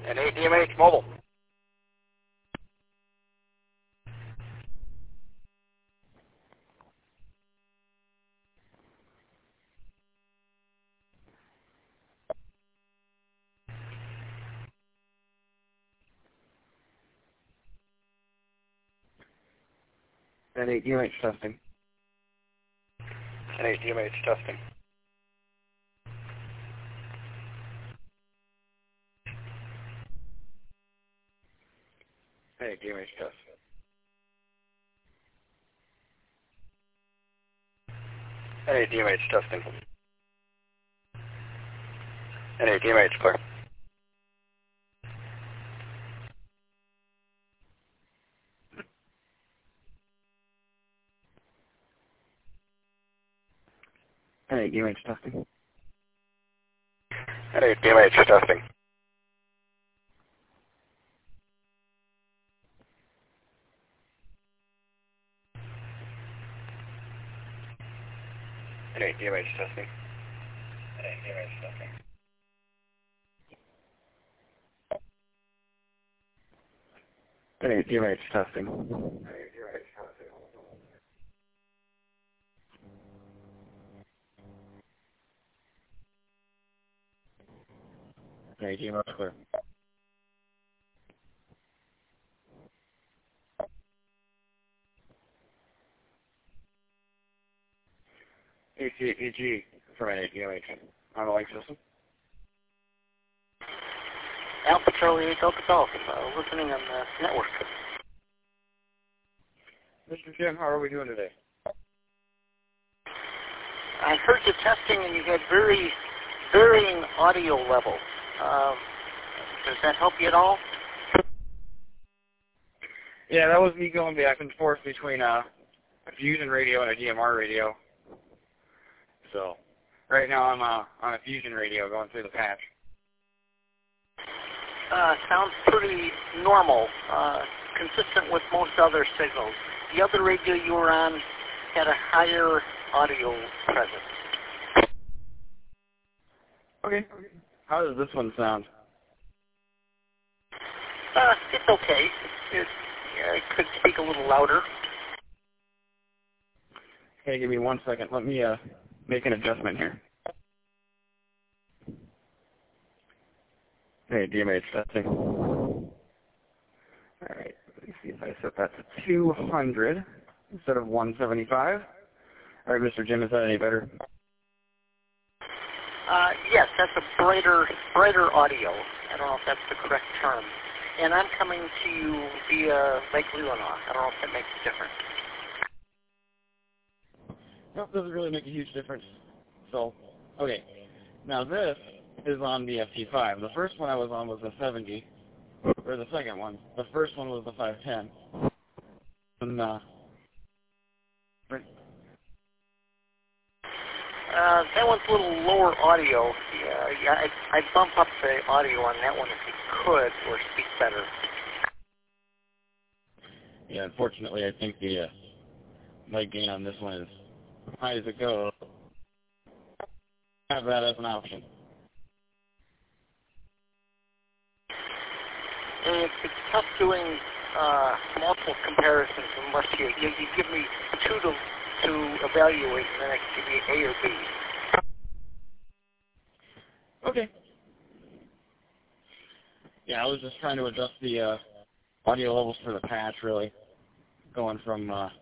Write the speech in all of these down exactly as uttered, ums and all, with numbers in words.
N eight D M H mobile. N eight D M H testing. N eight D M H testing. N eight D M H test. N eight D M H testing. N eight D M H clear. N eight D M H testing. N eight D M H testing. N eight D M H testing. N eight D M H testing. N eight D M H testing. N eight D M H clear. A C A P G from N eight D M H on the link system. Alpha Charlie eight Delta Golf, uh, listening on the network. Mister Jim, how are we doing today? I heard you testing and you had very varying audio level. Um, does that help you at all? Yeah, that was me going back and forth between uh, a Fusion radio and a D M R radio. So, right now I'm uh, on a Fusion radio going through the patch. Uh, sounds pretty normal, uh, consistent with most other signals. The other radio you were on had a higher audio presence. Okay. How does this one sound? Uh, it's okay. It, yeah, it could speak a little louder. Okay, give me one second. Let me uh, make an adjustment here. Hey, D M H testing. All right, let me see if I set that to two hundred instead of one seventy-five. All right, Mister Jim, is that any better? Uh, yes, that's a brighter, brighter audio. I don't know if that's the correct term. And I'm coming to you via Lake Leelanau. I don't know if that makes a difference. No, it doesn't really make a huge difference. So, okay. Now this is on the F T five. The first one I was on was the seventy, or the second one. The first one was the five ten. And, uh, Uh, that one's a little lower audio. Yeah, yeah, I'd, I'd bump up the audio on that one if you could, or speak better. yeah, unfortunately, I think the uh, mic gain on this one is high as it goes. Have that as an option. And it's, it's tough doing uh, multiple comparisons unless you, you, you give me two to to evaluate, and then I can give you A or B. Okay. Yeah, I was just trying to adjust the uh, audio levels for the patch, really, going from uh,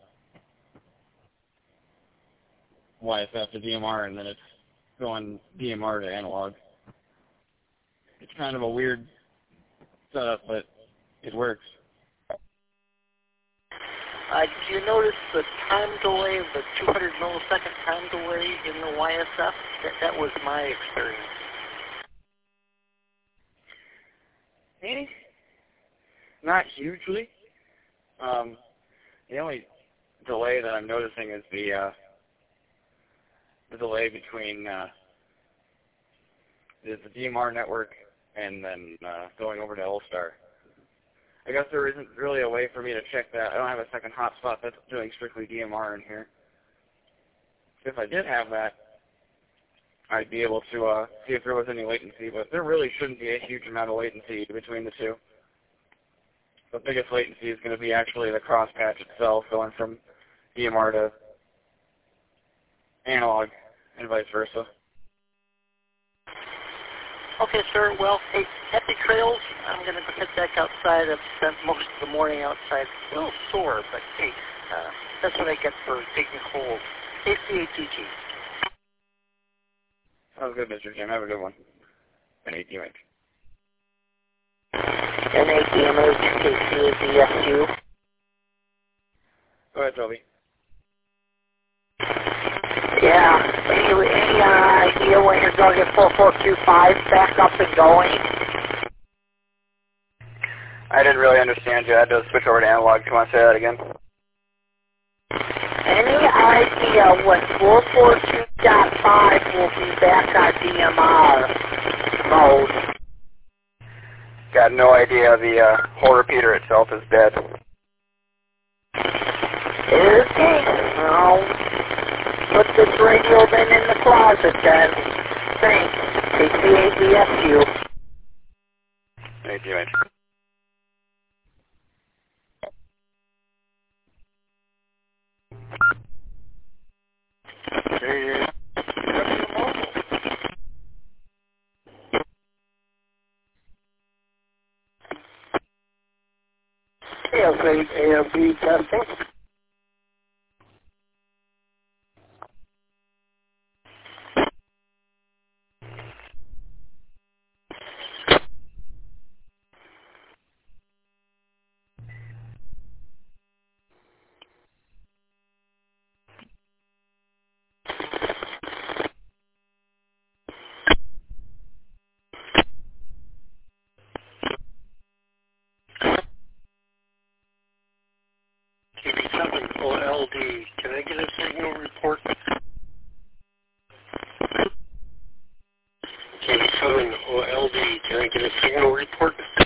Y S F to D M R, and then it's going D M R to analog. It's kind of a weird setup, but it works. Uh, do you notice the time delay, the two hundred millisecond time delay in the Y S F? That, that was my experience. Eh, not hugely. Um, the only delay that I'm noticing is the uh, the delay between uh, the, the D M R network and then uh, going over to L-Star. I guess there isn't really a way for me to check that. I don't have a second hotspot that's doing strictly D M R in here. If I did have that, I'd be able to uh, see if there was any latency, but there really shouldn't be a huge amount of latency between the two. The biggest latency is going to be actually the cross-patch itself, going from D M R to analog and vice versa. Okay, sir. Well, hey, happy trails. I'm going to head back outside. I've spent most of the morning outside. A little sore, but hey, uh, that's what I get for taking hold. A C A T G. Sounds good, Mister Jim. Have a good one. N A T M H. N A T M H, A C A D S U. Go ahead, Toby. Yeah. Any, any uh, idea when you're going to get four four two five back up and going? I didn't really understand you. I had to switch over to analog. Do you want to say that again? Any idea when four four two point five will be back on D M R mode? Got no idea. The uh, whole repeater itself is dead. Okay. Well, put this radio then in the closet then. Thanks. A C A D S U. N A T M H. Tail grade A or B testing. K B seven O L D. Can I get a signal report? K B seven O L D. Can I get a signal report?